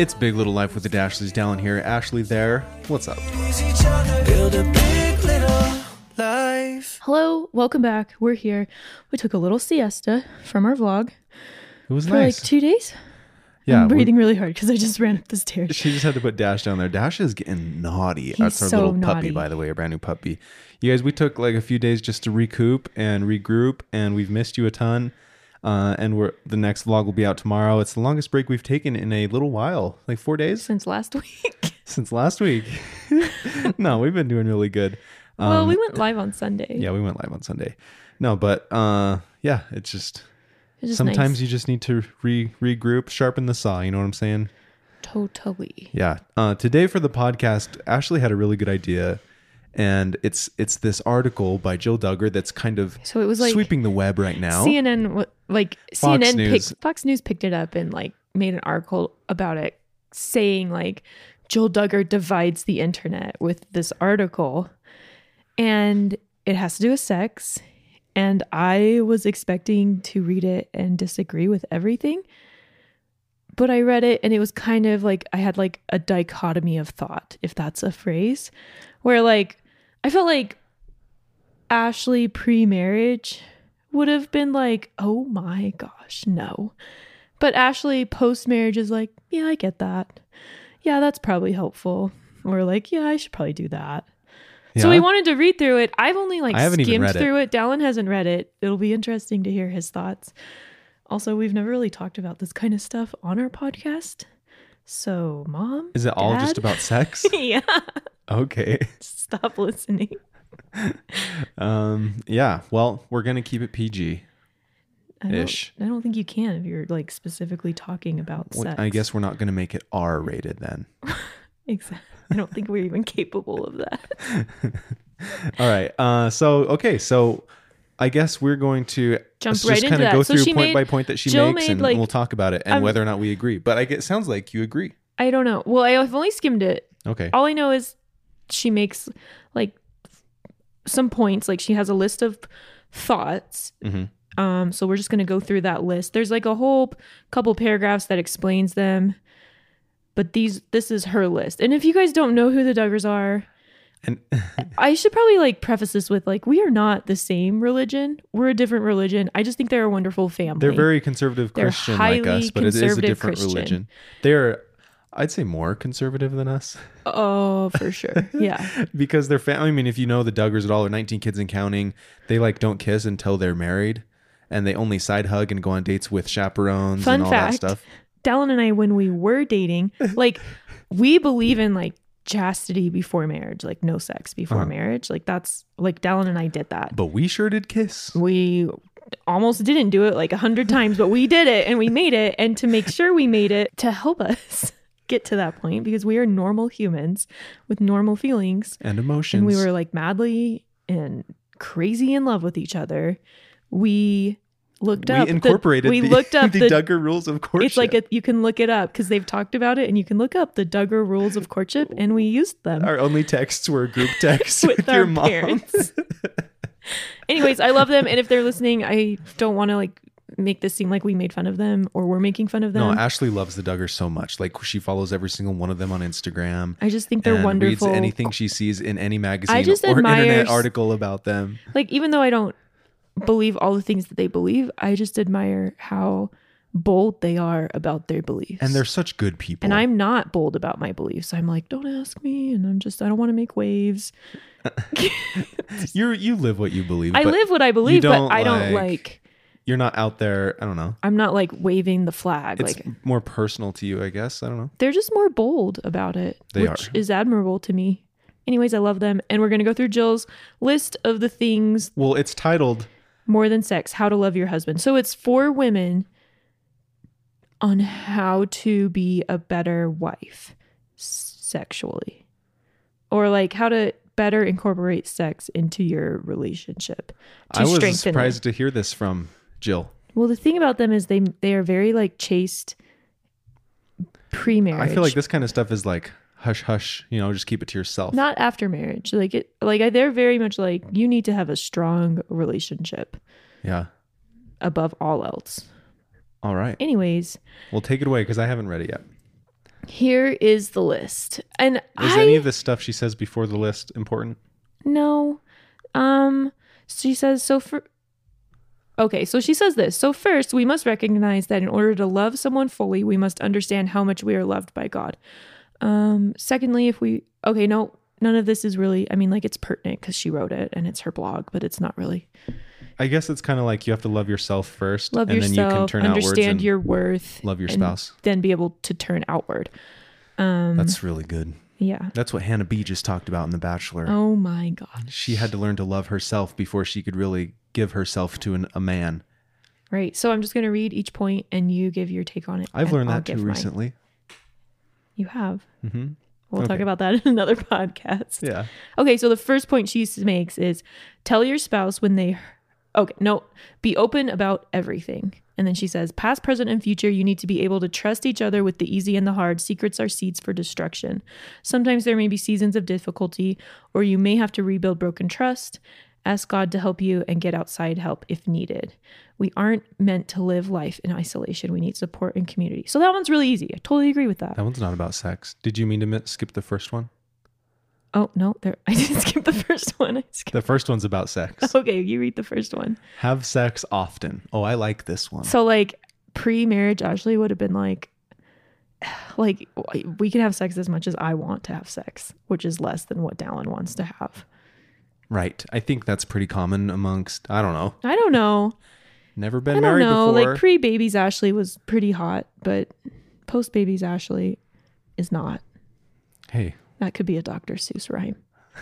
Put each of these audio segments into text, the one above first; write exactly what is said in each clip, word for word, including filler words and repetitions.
It's Big Little Life with the Dashleys. Dallin here. Ashley there. What's up? Hello, welcome back. We're here. We took a little siesta from our vlog. It was for nice. like two days. Yeah, I'm breathing really hard because I just ran up the stairs. She just had to put Dash down there. Dash is getting naughty. He's That's our so little naughty. puppy, by the way, a brand new puppy. You guys, we took like a few days just to recoup and regroup, and we've missed you a ton. Uh, and we're the next vlog will be out tomorrow. It's the longest break we've taken in a little while, like four days Since last week. since last week. No, we've been doing really good. Um, Well, we went live on Sunday. Yeah, we went live on Sunday. No, but uh, yeah, it's just It's just sometimes nice. you just need to re regroup, sharpen the saw. You know what I'm saying? Totally. Yeah. Uh, today for the podcast, Ashley had a really good idea, and it's it's this article by Jill Duggar that's kind of So it was like sweeping the web right now. C N N, w- like Fox C N N News. picked, Fox News picked it up and like made an article about it saying like Jill Duggar divides the internet with this article, and it has to do with sex. And I was expecting to read it and disagree with everything, but I read it and it was kind of like I had like a dichotomy of thought, if that's a phrase, where like I felt like Ashley pre-marriage would have been like, oh my gosh, no. But Ashley post-marriage is like, yeah, I get that. Yeah, that's probably helpful. Or like, yeah, I should probably do that. Yeah. So we wanted to read through it. I've only like I haven't even skimmed read it. through it. Dallin hasn't read it. It'll be interesting to hear his thoughts. Also, we've never really talked about this kind of stuff on our podcast. So, Mom, Is it all just Dad? about sex? Yeah. Okay. Stop listening. Um. Yeah. Well, we're gonna keep it P G. I don't, Ish. I don't think you can if you're like specifically talking about Well, sex. I guess we're not gonna make it R rated then. Exactly. I don't think we're even capable of that. All right. Uh. So okay. So. I guess we're going to Jump just right kind into of that. go So through she point made- by point that she Jill makes, made, and like- we'll talk about it and I'm- whether or not we agree. But I get, it sounds like you agree. I don't know. Well, I've only skimmed it. Okay. All I know is she makes like some points. Like she has a list of thoughts. Mm-hmm. Um, so we're just gonna go through that list. There's like a whole couple paragraphs that explains them, but these this is her list. And if you guys don't know who the Duggars are, And I should probably like preface this with like we are not the same religion. We're a different religion. I just think they're a wonderful family. they're very conservative They're Christian like highly us, but it is a conservative different Christian. religion. They're, I'd say, more conservative than us Oh, for sure. Yeah. because their family. I mean, if you know the Duggars at all, they're nineteen kids and counting. They like don't kiss until they're married, and they only side hug and go on dates with chaperones Fun and all fact, that stuff. Dallin and I, when we were dating, like we believe in like chastity before marriage, like no sex before Uh-huh. marriage. Like that's like Dallin and I did that. But we sure did kiss. We almost didn't do it like a hundred times, but we did it and we made it. And to make sure we made it to help us get to that point, because we are normal humans with normal feelings. And emotions. And we were like madly and crazy in love with each other. We looked we up. incorporated the, we the, looked up the, the, Duggar rules of courtship. It's like a, you can look it up because they've talked about it, and you can look up the Duggar rules of courtship, and we used them Our only texts were group texts with, with your our mom. parents. Anyways, I love them, and if they're listening, I don't want to like make this seem like we made fun of them or we're making fun of them. No, Ashley loves the Duggars so much. Like she follows every single one of them on Instagram. I just think they're and wonderful. Reads anything she sees in any magazine I just or admire- internet article about them. Like even though I don't believe all the things that they believe, I just admire how bold they are about their beliefs. And they're such good people. And I'm not bold about my beliefs. I'm like, don't ask me, and I'm just I don't want to make waves. You're you live what you believe. I but live what I believe, but don't, I don't like- like You're not out there. I don't know. I'm not like waving the flag. It's like more personal to you, I guess. I don't know. they're just more bold about it, They which are. is admirable to me. Anyways, I love them. And we're going to go through Jill's list of the things Well, it's titled more than sex, how to love your husband. So it's for women on how to be a better wife sexually, or like how to better incorporate sex into your relationship to I was strengthen surprised it. to hear this from Jill. Well, the thing about them is they they are very like chaste pre-marriage. I feel like this kind of stuff is like hush hush, you know, just keep it to yourself. Not after marriage. Like it like I, they're very much like you need to have a strong relationship Yeah. above all else. All right. Anyways, Well, take it away because I haven't read it yet. Here is the list. And Is I any of the stuff she says before the list important? no. Um she says so for Okay, so she says this. So first, we must recognize that in order to love someone fully, we must understand how much we are loved by God. Um secondly, if we okay, no, none of this is really, I mean, like it's pertinent because she wrote it and it's her blog, but it's not really. I guess it's kind of like you have to love yourself first, Love and yourself, then you can turn outwards understand and your worth, love your and spouse. then be able to turn outward. Um, That's really good. yeah. That's what Hannah B just talked about in The Bachelor. Oh my God. She had to learn to love herself before she could really give herself to an, a man. Right. So I'm just going to read each point and you give your take on it. I've and learned I'll that too give mine. recently. You have. Mm-hmm. We'll Okay. talk about that in another podcast. Yeah. Okay. So the first point she makes is tell your spouse when they, okay, no, be open about everything. And then she says, past, present, and future, you need to be able to trust each other with the easy and the hard. Secrets are seeds for destruction. Sometimes there may be seasons of difficulty, or you may have to rebuild broken trust. Ask God to help you and get outside help if needed. We aren't meant to live life in isolation. We need support and community. So that one's really easy. I totally agree with that. That one's not about sex. Did you mean to mi- skip the first one? Oh, no, there, I didn't skip the first one. I skipped. The first one's about sex. Okay, you read the first one. Have sex often. Oh, I like this one. So like pre-marriage, Ashley would have been like, like we can have sex as much as I want to have sex, which is less than what Dallin wants to have. Right. I think that's pretty common amongst, I don't know, I don't know. never been I don't married know. before. Like pre-babies, Ashley was pretty hot, but post-babies, Ashley is not. Hey, That could be a Doctor Seuss rhyme.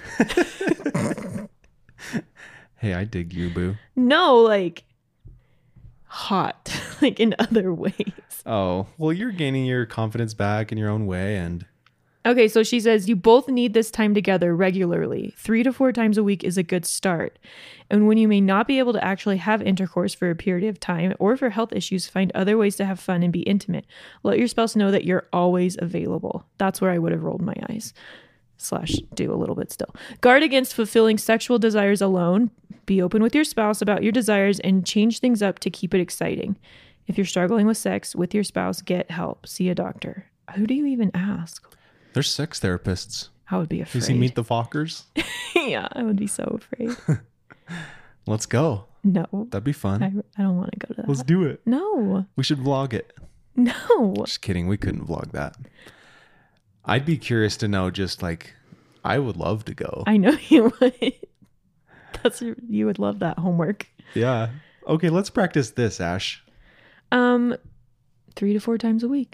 hey, I dig you, boo. No, like hot, like in other ways. Oh, well, you're gaining your confidence back in your own way. And Okay, so she says you both need this time together regularly. Three to four times a week is a good start. And when you may not be able to actually have intercourse for a period of time or for health issues, find other ways to have fun and be intimate. Let your spouse know that you're always available. That's where I would have rolled my eyes. Slash do a little bit still. Guard against fulfilling sexual desires alone. Be open with your spouse about your desires and change things up to keep it exciting. If you're struggling with sex with your spouse, get help. See a doctor. Who do you even ask? there's sex therapists. I would be afraid. Does he meet the Fockers? Yeah, I would be so afraid. Let's go. No, That'd be fun. I, I don't want to go to that. Let's do it. No, We should vlog it. no. Just kidding. We couldn't vlog that. I'd be curious to know, just like, I would love to go. I know you would. That's you would love that homework. Yeah. Okay, let's practice this, Ash. Um, three to four times a week.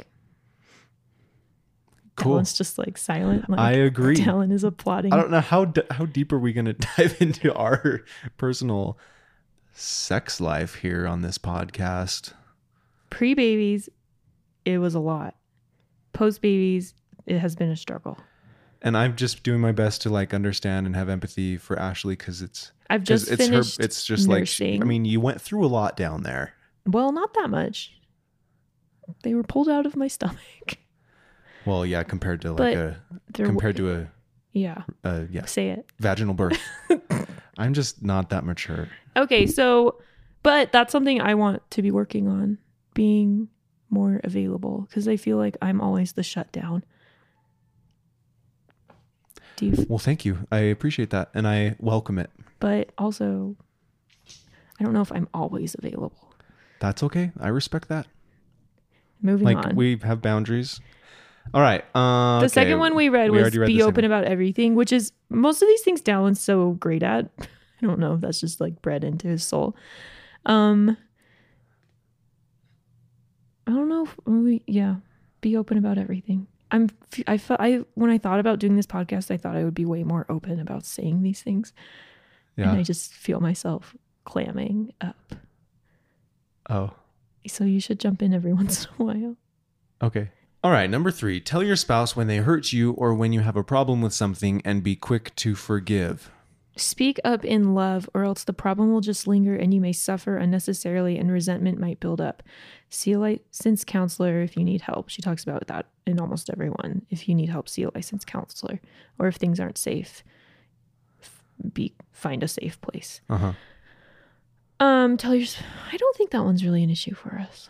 Cool. Talon's just like silent. Like, I agree. Talon is applauding. I don't know how d- how deep are we going to dive into our personal sex life here on this podcast. Pre-babies, it was a lot. Post-babies, it has been a struggle. And I'm just doing my best to like understand and have empathy for Ashley because it's I've 'cause just it's finished her. It's just like she, nursing. I mean, you went through a lot down there. Well, not that much. They were pulled out of my stomach. Well, yeah, compared to like But a They're- compared to a Yeah, uh, yeah say it. vaginal birth. I'm just not that mature. Okay, so, but that's something I want to be working on, being more available, because I feel like I'm always the shutdown. Do you, Well, thank you. I appreciate that, and I welcome it. but also, I don't know if I'm always available. That's okay. I respect that. Moving Like on. we have boundaries. All right. Uh, the okay. second one we read We was already read be the second open one. about everything, which is most of these things Dallin's so great at. I don't know if that's just like bred into his soul. Um, I don't know if we, yeah, be open about everything. I'm, I felt, I, when I thought about doing this podcast, I thought I would be way more open about saying these things. Yeah. And I just feel myself clamming up. Oh. So you should jump in every once in a while. Okay. All right. Number three. Tell your spouse when they hurt you or when you have a problem with something, and be quick to forgive. Speak up in love, or else the problem will just linger and you may suffer unnecessarily and resentment might build up. See a licensed counselor if you need help. She talks about that in almost every one. If you need help, see a licensed counselor. Or if things aren't safe, be find a safe place. Uh huh. Um, tell your. I don't think that one's really an issue for us.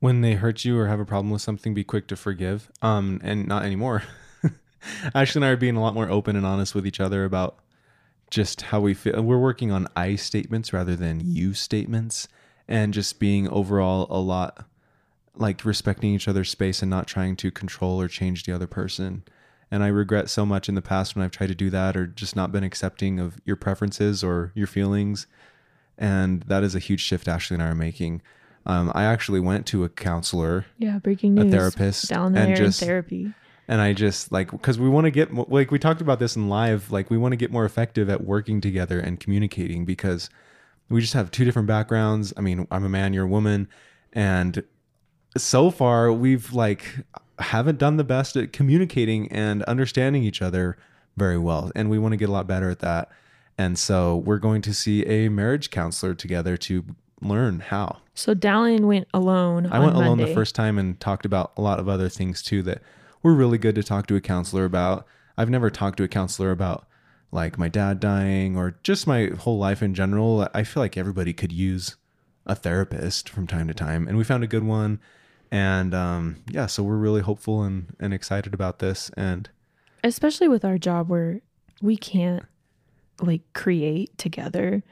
When they hurt you or have a problem with something, be quick to forgive. Um, and not anymore. Ashley and I are being a lot more open and honest with each other about just how we feel. We're working on I statements rather than you statements, and just being overall a lot like respecting each other's space and not trying to control or change the other person. And I regret so much in the past when I've tried to do that or just not been accepting of your preferences or your feelings. And that is a huge shift Ashley and I are making. Um, I actually went to a counselor, Yeah, breaking news. a therapist, Down and there just in therapy. And I just like, because we want to get, mo- like we talked about this in live, like we want to get more effective at working together and communicating, because we just have two different backgrounds. I mean, I'm a man, you're a woman. And so far we've like, haven't done the best at communicating and understanding each other very well. And we want to get a lot better at that. And so we're going to see a marriage counselor together to learn how. So Dallin went alone. I on went alone Monday. the first time and talked about a lot of other things too that were really good to talk to a counselor about. I've never talked to a counselor about like my dad dying or just my whole life in general. I feel like everybody could use a therapist from time to time, and we found a good one. And um, yeah, so we're really hopeful and, and excited about this. And Especially with our job where we can't like create together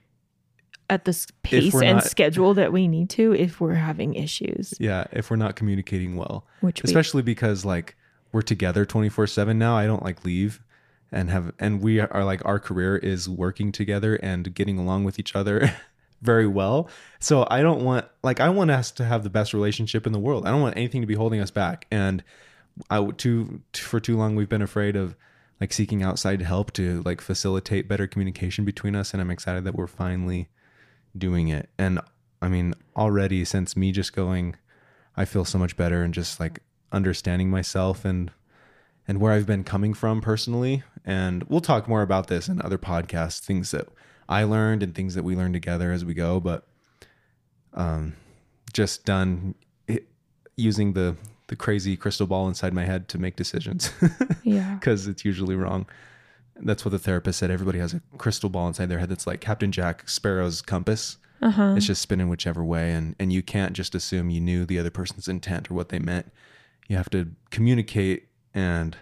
at this pace we're and not- schedule that we need to if we're having issues. yeah, if we're not communicating well, Which we, especially because like we're together twenty-four seven now. I don't like leave and have, and we are like, our career is working together and getting along with each other very well. So I don't want, like, I want us to have the best relationship in the world. I don't want anything to be holding us back. And I would too, for too long, we've been afraid of like seeking outside help to like facilitate better communication between us. And I'm excited that we're finally doing it. And I mean, already since me just going, I feel so much better and just like understanding myself and and where I've been coming from personally. And we'll talk more about this in other podcasts, things that I learned and things that we learn together as we go. But um, just done it, using the the crazy crystal ball inside my head to make decisions. Yeah. Because it's usually wrong. That's what the therapist said. Everybody has a crystal ball inside their head that's like Captain Jack Sparrow's compass. Uh-huh. It's just spinning whichever way. And, and you can't just assume you knew the other person's intent or what they meant. You have to communicate and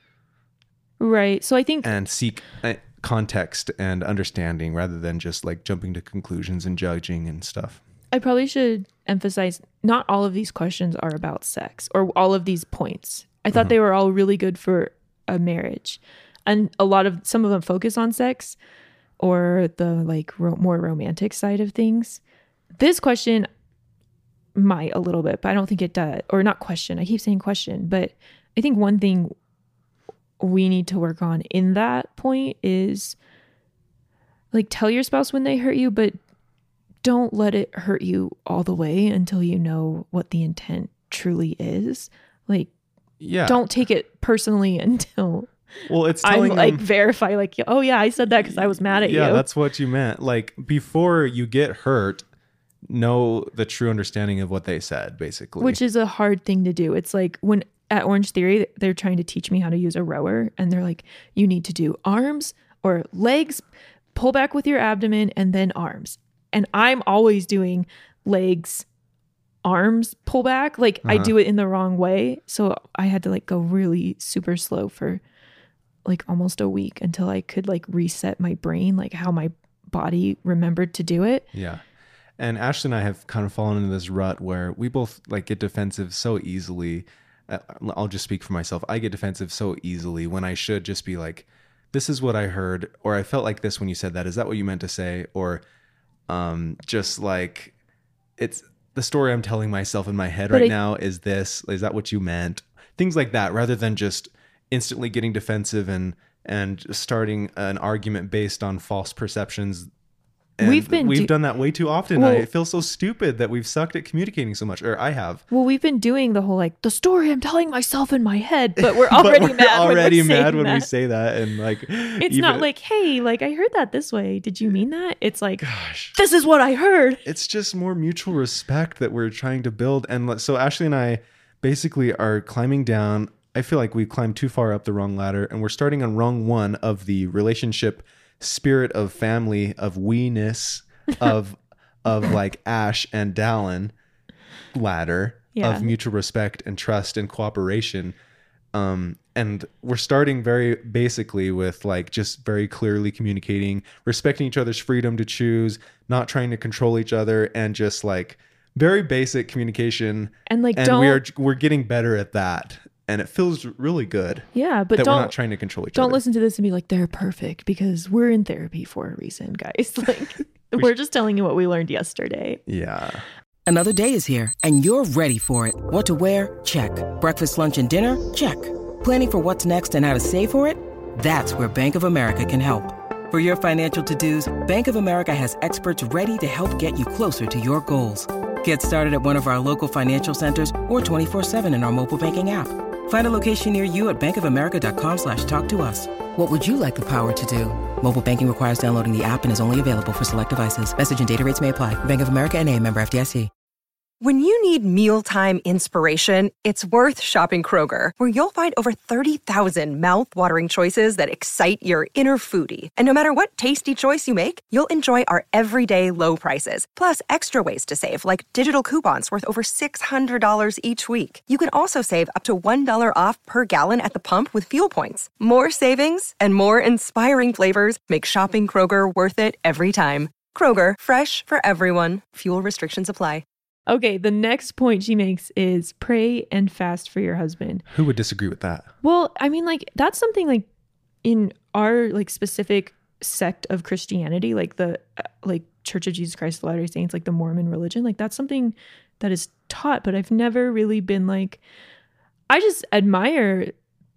Right. So I think and seek uh, context and understanding rather than just like jumping to conclusions and judging and stuff. I probably should emphasize not all of these questions are about sex or all of these points. I thought Mm-hmm. they were all really good for a marriage. And a lot of some of them focus on sex or the like ro- more romantic side of things. This question might a little bit, but I don't think it does. Or not question. I keep saying question, but I think one thing we need to work on in that point is like tell your spouse when they hurt you, but don't let it hurt you all the way until you know what the intent truly is. Like, Yeah. don't take it personally until Well, it's I telling like them, verify, like, oh yeah, I said that because I was mad at yeah, you. that's what you meant. Like before you get hurt, know the true understanding of what they said, basically. Which is a hard thing to do. It's like when at Orange Theory, they're trying to teach me how to use a rower, and they're like, you need to do arms or legs, pull back with your abdomen, and then arms. And I'm always doing legs, arms, pull back. Like I Uh-huh. do it in the wrong way. So I had to like go really super slow for like almost a week until I could like reset my brain, like how my body remembered to do it. Yeah. And Ashley and I have kind of fallen into this rut where we both like get defensive so easily. Uh, I'll just speak for myself. I get defensive so easily when I should just be like, this is what I heard, or I felt like this when you said that. Is that what you meant to say? Or um, just like, it's the story I'm telling myself in my head But right I- now is this, is that what you meant? Things like that, rather than just instantly getting defensive and, and starting an argument based on false perceptions. And We've been we've do- done that way too often. Well- I feel so stupid that we've sucked at communicating so much, or I have. Well, we've been doing the whole like the story I'm telling myself in my head, but we're But already we're mad. already when we're mad saying when we that. say that, and like It's even- not like, hey, like I heard that this way. Did you mean that? It's like, gosh. this is what I heard. It's just more mutual respect that we're trying to build. And let- so Ashley and I basically are climbing down. I feel like we've climbed too far up the wrong ladder, and we're starting on rung one of the relationship spirit of family of we-ness of of like Ash and Dallin. ladder Yeah. of mutual respect and trust and cooperation. Um, and we're starting very basically with like just very clearly communicating, respecting each other's freedom to choose, not trying to control each other, and just like very basic communication. And like, and don't, we are we're getting better at that, and it feels really good. Yeah, but that don't we're not trying to control each don't other. listen to this and be like, they're perfect, because we're in therapy for a reason, guys. Like, we we're just telling you what we learned yesterday. Yeah. Another day is here, and you're ready for it. What to wear? Check. Breakfast, lunch, and dinner? Check. Planning for what's next and how to save for it? That's where Bank of America can help. For your financial to-dos, Bank of America has experts ready to help get you closer to your goals. Get started at one of our local financial centers or twenty-four seven in our mobile banking app. Find a location near you at bankofamerica.com slash talk to us. What would you like the power to do? Mobile banking requires downloading the app and is only available for select devices. Message and data rates may apply. Bank of America N A, member F D I C. When you need mealtime inspiration, it's worth shopping Kroger, where you'll find over thirty thousand mouth-watering choices that excite your inner foodie. And no matter what tasty choice you make, you'll enjoy our everyday low prices, plus extra ways to save, like digital coupons worth over six hundred dollars each week. You can also save up to one dollar off per gallon at the pump with fuel points. More savings and more inspiring flavors make shopping Kroger worth it every time. Kroger, fresh for everyone. Fuel restrictions apply. Okay, the next point she makes is pray and fast for your husband. Who would disagree with that? Well, I mean, like, that's something like in our like specific sect of Christianity, like the uh, like Church of Jesus Christ of Latter-day Saints, like the Mormon religion, like that's something that is taught, but I've never really been like, I just admire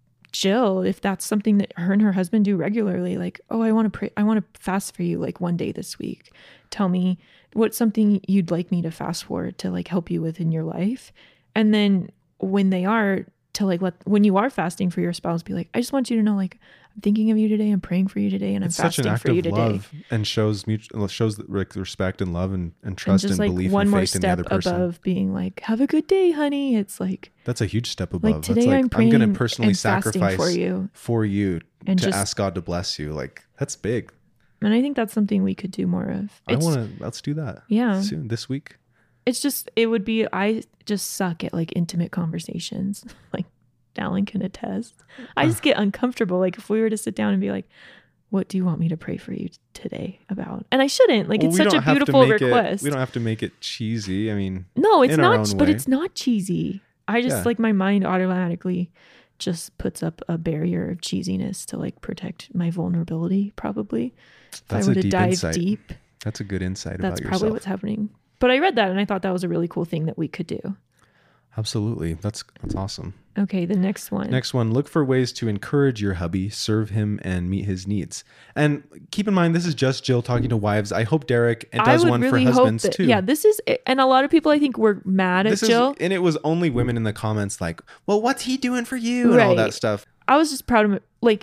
Jill if that's something that her and her husband do regularly. Like, oh, I want to pray, I want to fast for you like one day this week. Tell me what's something you'd like me to fast for to like help you with in your life. And then when they are to like let, when you are fasting for your spouse, be like, I just want you to know, like, I'm thinking of you today. I'm praying for you today. And I'm it's such fasting an act for you of today. love and shows mutual, shows like respect and love and, and trust and, just, and like, belief one and more faith in the step other person. above being like, have a good day, honey. It's like, that's a huge step above. like today that's like, I'm praying I'm going to personally and fasting sacrifice for you. for you And to just- ask God to bless you. Like, that's big. And I think that's something we could do more of. I It's, want to, let's do that. Yeah. Soon, this week. It's just, it would be, I just suck at like intimate conversations. Like Alan can attest. I just get uncomfortable. Like if we were to sit down and be like, what do you want me to pray for you today about? And I shouldn't. Like, Well, it's we such a don't have to beautiful make it- request. we don't have to make it cheesy. I mean, no, it's in our not, own but way. it's not cheesy. I just Yeah. like my mind automatically just puts up a barrier of cheesiness to like protect my vulnerability, probably. If That's I were a to deep dive insight. deep, that's a good insight that's about probably yourself. what's happening. But I read that and I thought that was a really cool thing that we could do. Absolutely. That's that's awesome. Okay, the next one. Next one, look for ways to encourage your hubby, serve him, and meet his needs. And keep in mind, this is just Jill talking to wives. I hope Derek and I does would one really for hope husbands that, too. yeah, this is, and a lot of people I think were mad at this is, Jill. and it was only women in the comments like, well, what's he doing for you? And all Right. that stuff. I was just proud of him. Like,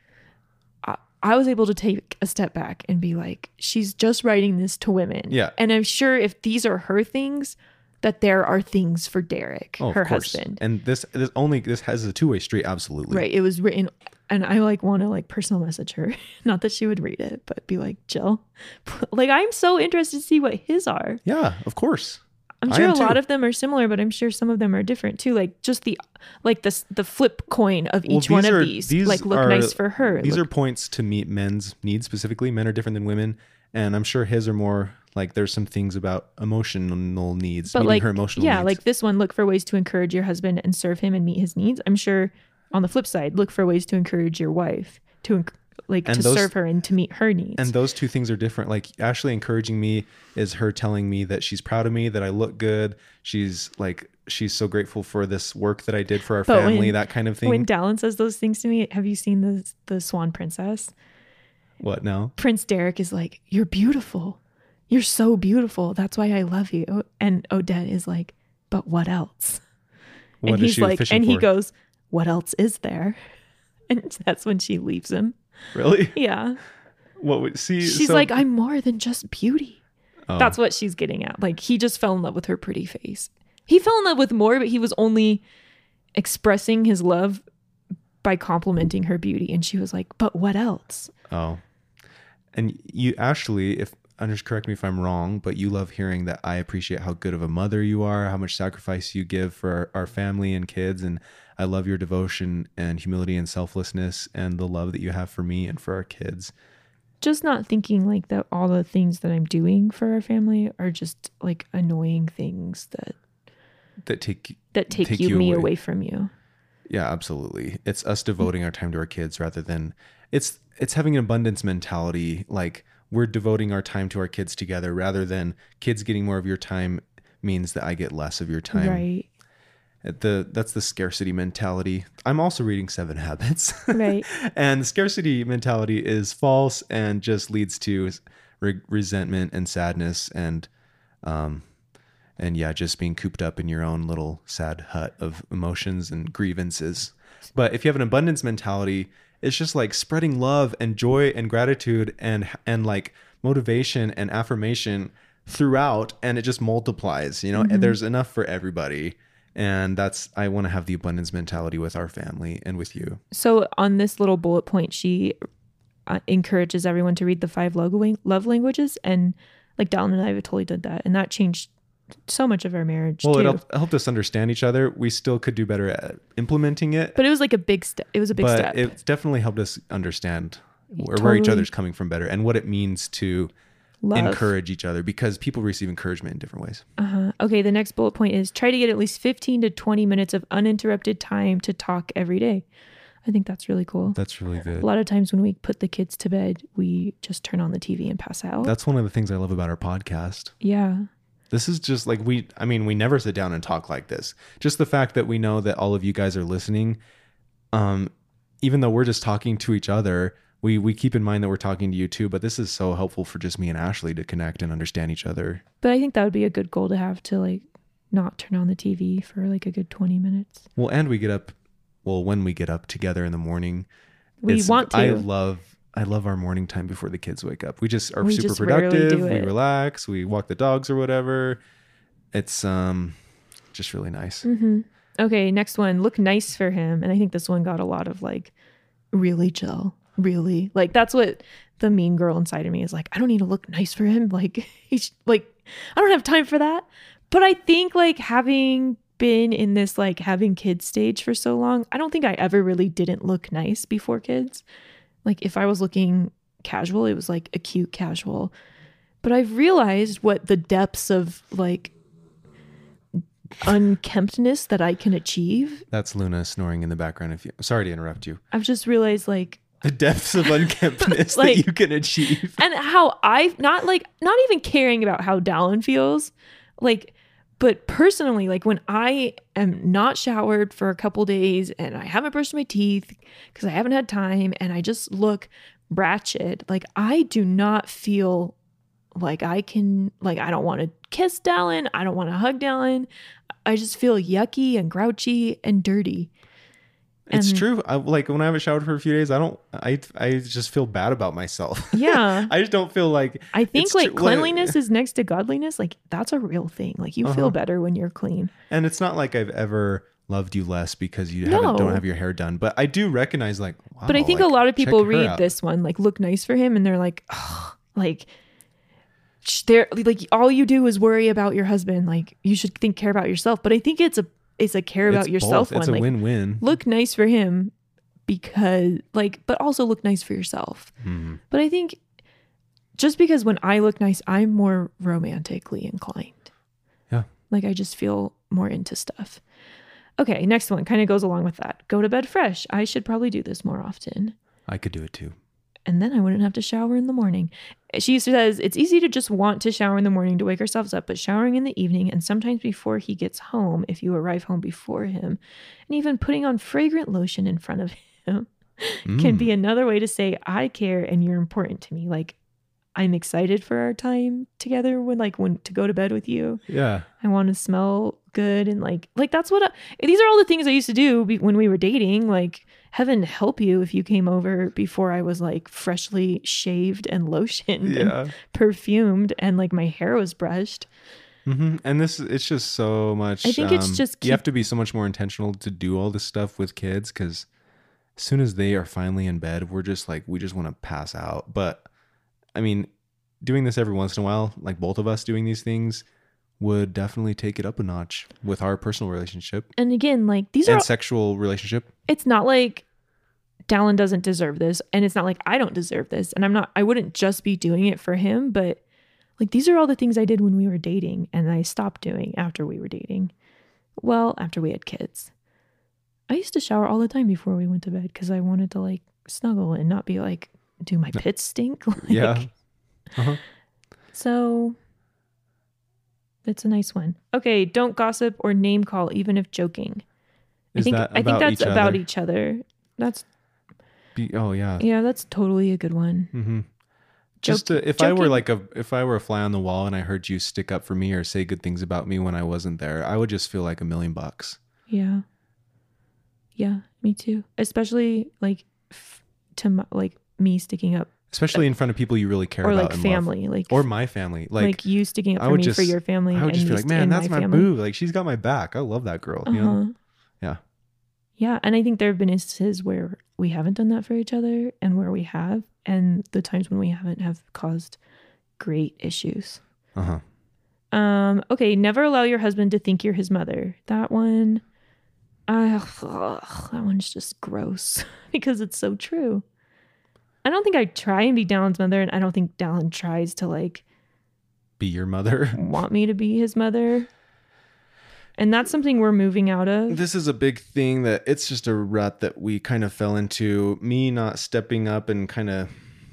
I, I was able to take a step back and be like, she's just writing this to women. Yeah. And I'm sure if these are her things, that there are things for Derek, Oh, her of course. husband. And this, this only this has a two-way street. Absolutely. Right. It was written, and I like want to like personal message her. Not that she would read it, but be like, Jill, like, I'm so interested to see what his are. Yeah, of course. I'm I sure am a lot too. of them are similar, but I'm sure some of them are different too. Like just the, like the the flip coin of Well, each one these of are- these. these Like look are- nice for her. These look, are points to meet men's needs specifically. Men are different than women. And I'm sure his are more like there's some things about emotional needs, but meeting like her emotional yeah, needs. like this one. Look for ways to encourage your husband and serve him and meet his needs. I'm sure on the flip side, look for ways to encourage your wife to enc- like And to those- serve her and to meet her needs. And those two things are different. Like Ashley encouraging me is her telling me that she's proud of me, that I look good. She's like, she's so grateful for this work that I did for our But family, when- that kind of thing. When Dallin says those things to me, have you seen the the Swan Princess? What now? Prince Derek is like, "You're beautiful. You're so beautiful. That's why I love you." And Odette is like, "But what else?" What and is he's she like, fishing and he for? goes, "What else is there?" And that's when she leaves him. Really? Yeah. What would see? She's so- like, "I'm more than just beauty." Oh. That's what she's getting at. Like he just fell in love with her pretty face. He fell in love with more, but he was only expressing his love by complimenting her beauty. And she was like, "But what else?" Oh. And you, Ashley, if under correct me if I'm wrong, but you love hearing that I appreciate how good of a mother you are, how much sacrifice you give for our, our family and kids. And I love your devotion and humility and selflessness and the love that you have for me and for our kids. Just not thinking like that all the things that I'm doing for our family are just like annoying things that that take that take, take you, you me away. away from you. Yeah, absolutely. It's us devoting our time to our kids rather than it's it's having an abundance mentality. Like we're devoting our time to our kids together rather than kids getting more of your time means that I get less of your time. Right. The that's the scarcity mentality. I'm also reading Seven Habits. Right. And the scarcity mentality is false and just leads to re- resentment and sadness and um and yeah, just being cooped up in your own little sad hut of emotions and grievances. But if you have an abundance mentality, it's just like spreading love and joy and gratitude and and like motivation and affirmation throughout, and it just multiplies, you know. Mm-hmm. And there's enough for everybody. And that's, I want to have the abundance mentality with our family and with you. So on this little bullet point, she uh, encourages everyone to read the five love love languages. And like Dallin and I have totally did that. And that changed so much of our marriage Well, too. it helped, helped us understand each other. We still could do better at implementing it. But it was like a big step. It was a big but step. it definitely helped us understand where, Totally. where each other's coming from better and what it means to Love. encourage each other, because people receive encouragement in different ways. Uh-huh. Okay, the next bullet point is try to get at least fifteen to twenty minutes of uninterrupted time to talk every day. I think that's really cool. That's really good. A lot of times when we put the kids to bed, we just turn on the T V and pass out. That's one of the things I love about our podcast. Yeah. This is just like we, I mean, we never sit down and talk like this. Just the fact that we know that all of you guys are listening, um, even though we're just talking to each other, we, we keep in mind that we're talking to you too, but this is so helpful for just me and Ashley to connect and understand each other. But I think that would be a good goal to have, to like not turn on the T V for like a good twenty minutes. Well, and we get up, well, when we get up together in the morning, We it's- want to. I love, I love our morning time before the kids wake up. We just are We super just rarely productive. do We it. relax, we walk the dogs or whatever. It's um just really nice. Mm-hmm. Okay, next one. Look nice for him. And I think this one got a lot of like, really, Jill. Really? Like, that's what the mean girl inside of me is like. I don't need to look nice for him. Like, he's like, I don't have time for that. But I think like having been in this like having kids stage for so long, I don't think I ever really didn't look nice before kids. Like, if I was looking casual, it was like a cute casual. But I've realized what the depths of like unkemptness that I can achieve. That's Luna snoring in the background. If you, sorry to interrupt you. I've just realized like, The depths of unkemptness Like- that you can achieve. and how I've not like, not even caring about how Dallin feels, like, but personally, like when I am not showered for a couple days and I haven't brushed my teeth because I haven't had time and I just look ratchet, like I do not feel like I can, like, I don't want to kiss Dallin. I don't want to hug Dallin. I just feel yucky and grouchy and dirty. It's And- true. I, like when I haven't showered for a few days, I don't. I I just feel bad about myself. Yeah. I just don't feel like. I think it's like tr- cleanliness is next to godliness. Like that's a real thing. Like you feel Uh-huh. better when you're clean. And it's not like I've ever loved you less because you haven't No. don't have your hair done. But I do recognize like. Wow, But I think like, a lot of check people her read out. this one, like look nice for him, and they're like, oh, like, sh- they're like, all you do is worry about your husband. Like you should think care about yourself. But I think it's a it's a care about It's yourself both. It's one. a Like win-win. look nice for him because like, but also look nice for yourself. Mhm. But I think just because when I look nice, I'm more romantically inclined. Yeah. Like I just feel more into stuff. Okay, next one kind of goes along with that. Go to bed fresh. I should probably do this more often. I could do it too. And then I wouldn't have to shower in the morning. She says it's easy to just want to shower in the morning to wake ourselves up, but showering in the evening and sometimes before he gets home, if you arrive home before him, and even putting on fragrant lotion in front of him can Mm. be another way to say, I care and you're important to me. Like, I'm excited for our time together when like when to go to bed with you. Yeah. I want to smell good and like like that's what I, these are all the things I used to do be, when we were dating. Like heaven help you if you came over before I was like freshly shaved and lotioned Yeah. and perfumed and like my hair was brushed. hmm And this, it's just so much. I think it's um, just you have keep- to be so much more intentional to do all this stuff with kids because as soon as they are finally in bed, we're just like we just want to pass out. But I mean, doing this every once in a while, like both of us doing these things, would definitely take it up a notch with our personal relationship And again, like these and are, sexual relationship. it's not like Dallin doesn't deserve this. And it's not like I don't deserve this. And I'm not, I wouldn't just be doing it for him, but like these are all the things I did when we were dating and I stopped doing after we were dating. Well, after we had kids. I used to shower all the time before we went to bed because I wanted to like snuggle and not be like, do my pits stink? Like, Yeah. Uh-huh. So that's a nice one. Okay, don't gossip or name call, even if joking. I Is think that I think about that's each about other? each other. That's Be, oh yeah. yeah, that's totally a good one. Mm-hmm. Just Joke- to, if I were joking- like a if I were a fly on the wall and I heard you stick up for me or say good things about me when I wasn't there, I would just feel like a million bucks. Yeah. Yeah, me too. Especially like f- to my, like me sticking up Especially in front of people you really care or about like and love. family, like Or my family. like, Like, you sticking up I for would me just for your family. I would and just me feel like, st- man, in that's my, family. boo. Like she's got my back. I love that girl. You know? Uh-huh. Yeah. Yeah, and I think there have been instances where we haven't done that for each other and where we have, and the times when we haven't have caused great issues. Uh-huh. Um, okay, never allow your husband to think you're his mother. That one, uh, ugh, that one's just gross because it's so true. I don't think I try and be Dallin's mother, and I don't think Dallin tries to like Be your mother. want me to be his mother. And that's something we're moving out of. This is a big thing that it's just a rut that we kind of fell into. Me not stepping up and kind of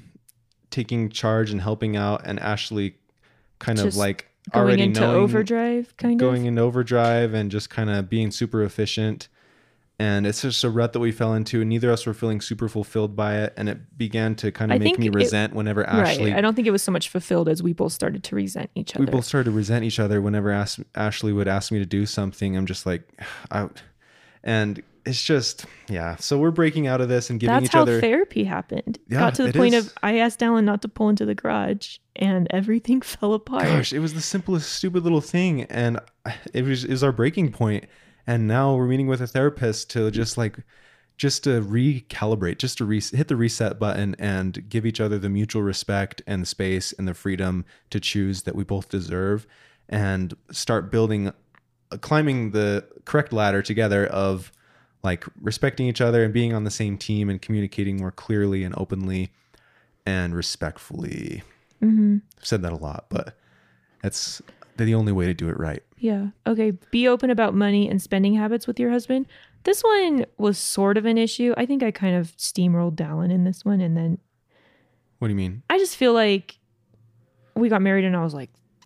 taking charge and helping out, and Ashley kind Just of like Going already into knowing, overdrive, kind going of. in overdrive and just kind of being super efficient. And it's just a rut that we fell into, and neither of us were feeling super fulfilled by it. And it began to kind I of make think me it- resent whenever Ashley. Right. I don't think it was so much fulfilled as we both started to resent each other. we both started to resent each other whenever Ash- Ashley would ask me to do something. I'm just like, out, and it's just yeah. So we're breaking out of this and giving That's each how other. therapy happened. Yeah, Got to the it point is. of I asked Dallin not to pull into the garage, and everything fell apart. Gosh, it was the simplest, stupid little thing, and it was, it was our breaking point. And now we're meeting with a therapist to just like, just to recalibrate, just to re- hit the reset button and give each other the mutual respect and the space and the freedom to choose that we both deserve, and start building, uh, climbing the correct ladder together of like respecting each other and being on the same team and communicating more clearly and openly and respectfully. Mm-hmm. I've said that a lot, but that's the only way to do it right. Yeah. Okay. Be open about money and spending habits with your husband. This one was sort of an issue. I think I kind of steamrolled Dallin in this one. And then What do you mean? I just feel like we got married and I was like,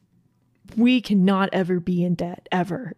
we cannot ever be in debt ever.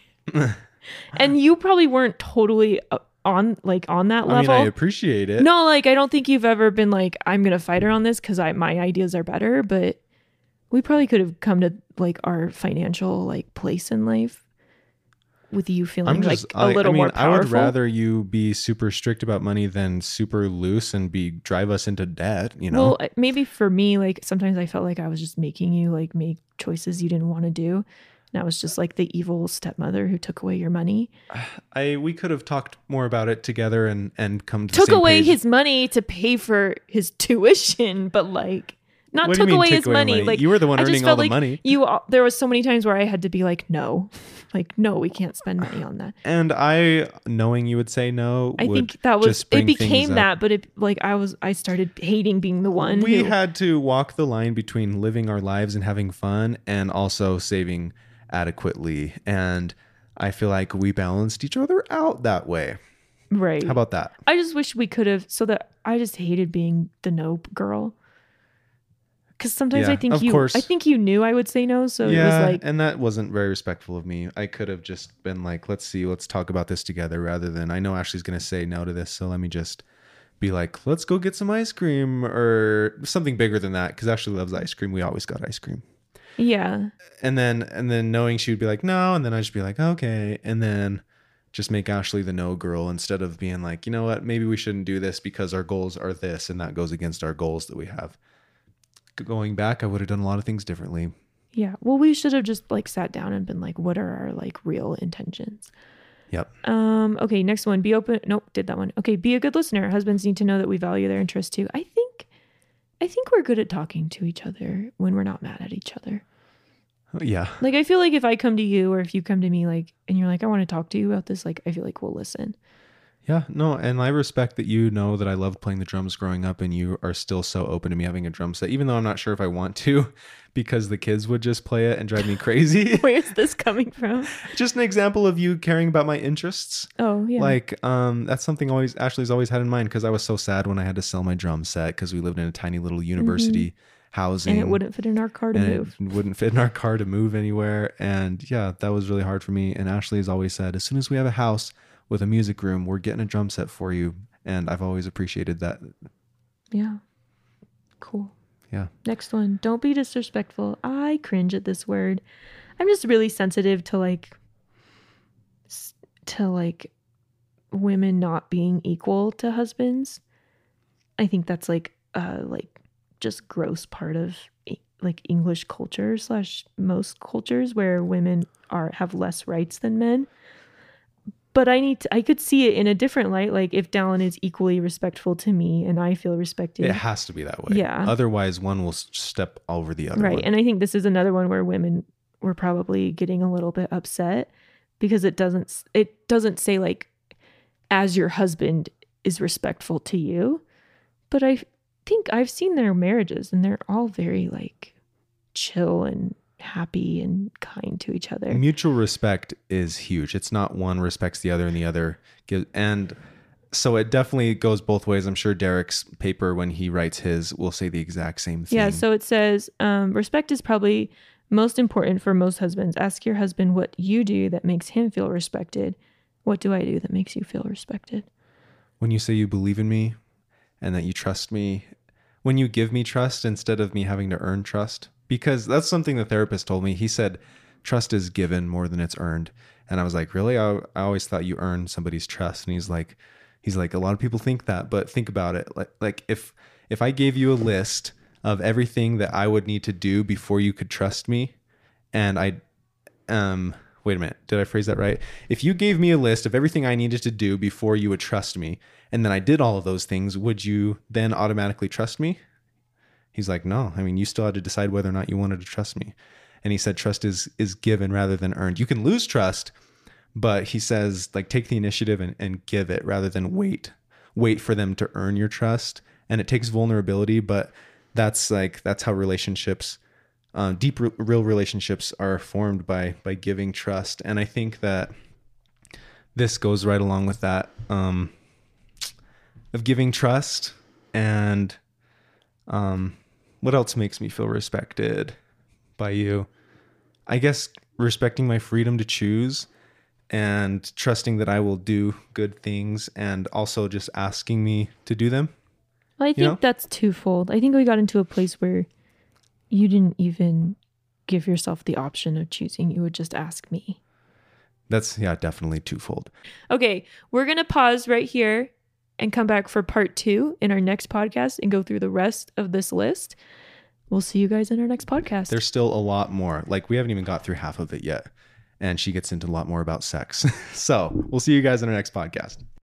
And you probably weren't totally uh, on like on that I mean, level. I appreciate it. No, like I don't think you've ever been like, I'm gonna fight her on this because I my ideas are better, but we probably could have come to like our financial like place in life with you feeling I'm just, like a I, little I mean, more I would powerful. rather you be super strict about money than super loose and be drive us into debt, you know? Well, maybe for me, like sometimes I felt like I was just making you like make choices you didn't want to do. And I was just like the evil stepmother who took away your money. I we could have talked more about it together and and come to the Took same away page. his money to pay for his tuition, but like not What do you took mean away took his away money. money? Like You were the one I just earning felt all the like money. You, there was so many times where I had to be like, no, like no, we can't spend money on that. And I, knowing you would say no, I would think that was just it. bring things Became up. that, but it like I was I started hating being the one. We who, had to walk the line between living our lives and having fun and also saving adequately. And I feel like we balanced each other out that way. right. How about that? I just wish we could have. So that I just hated being the no girl. Because sometimes Yeah, I think of you, course. I think you knew I would say no. So it yeah, was like, and that wasn't very respectful of me. I could have just been like, let's see, let's talk about this together rather than I know Ashley's going to say no to this. So let me just be like, let's go get some ice cream or something bigger than that. Cause Ashley loves ice cream. We always got ice cream. yeah, And then, and then knowing she would be like, no. And then I'd just be like, okay. And then just make Ashley the no girl instead of being like, you know what, maybe we shouldn't do this because our goals are this. And that goes against our goals that we have. Going back, I would have done a lot of things differently. yeah. Well, we should have just like sat down and been like, what are our like real intentions? Yep. Um. Okay. Next one. Be open. Nope. Did that one. Okay. Be a good listener. Husbands need to know that we value their interests too. I think I think we're good at talking to each other when we're not mad at each other. Yeah. Like, I feel like if I come to you or if you come to me, like, and you're like, I want to talk to you about this, like, I feel like we'll listen. Yeah, no, and I respect that you know that I loved playing the drums growing up and you are still so open to me having a drum set, even though I'm not sure if I want to because the kids would just play it and drive me crazy. Where's this coming from? Just an example of you caring about my interests. Oh, yeah. Like, um, that's something always Ashley's always had in mind because I was so sad when I had to sell my drum set because we lived in a tiny little university mm-hmm. housing. And it wouldn't fit in our car to and move. It wouldn't fit in our car to move anywhere. And yeah, that was really hard for me. And Ashley has always said, as soon as we have a house with a music room, we're getting a drum set for you. And I've always appreciated that. Yeah. Cool. Yeah. Next one. Don't be disrespectful. I cringe at this word. I'm just really sensitive to like, to like women not being equal to husbands. I think that's like, uh, like just gross part of like English culture slash most cultures where women are, have less rights than men. But I need to, I could see it in a different light. Like if Dallin is equally respectful to me and I feel respected. It has to be that way. Yeah. Otherwise one will step over the other right. one. And I think this is another one where women were probably getting a little bit upset because it doesn't, it doesn't say like, as your husband is respectful to you. But I think I've seen their marriages and they're all very like chill and happy and kind to each other. Mutual respect is huge. It's not one respects the other and the other gives, and so it definitely goes both ways. I'm sure Derek's paper when he writes his will say the exact same thing. Yeah, so it says um, respect is probably most important for most husbands. Ask your husband what you do that makes him feel respected. What do I do that makes you feel respected? When you say you believe in me and that you trust me, when you give me trust instead of me having to earn trust. Because that's something the therapist told me. He said, trust is given more than it's earned. And I was like, really? I, I always thought you earn somebody's trust. And he's like, he's like, a lot of people think that, but think about it. Like, like if, if I gave you a list of everything that I would need to do before you could trust me, and I, um, wait a minute, did I phrase that right? If you gave me a list of everything I needed to do before you would trust me, and then I did all of those things, would you then automatically trust me? He's like, no, I mean, you still had to decide whether or not you wanted to trust me. And he said, trust is is given rather than earned. You can lose trust, but he says, like, take the initiative and, and give it rather than wait, wait for them to earn your trust. And it takes vulnerability, but that's like, that's how relationships, uh, deep, r- real relationships are formed by, by giving trust. And I think that this goes right along with that, um, of giving trust. And, um, what else makes me feel respected by you? I guess respecting my freedom to choose and trusting that I will do good things and also just asking me to do them. Well, I think you know? that's twofold. I think we got into a place where you didn't even give yourself the option of choosing. You would just ask me. That's, yeah, definitely twofold. Okay, we're going to pause right here and come back for part two in our next podcast and go through the rest of this list. We'll see you guys in our next podcast. There's still a lot more. Like, we haven't even got through half of it yet. And she gets into a lot more about sex. So we'll see you guys in our next podcast.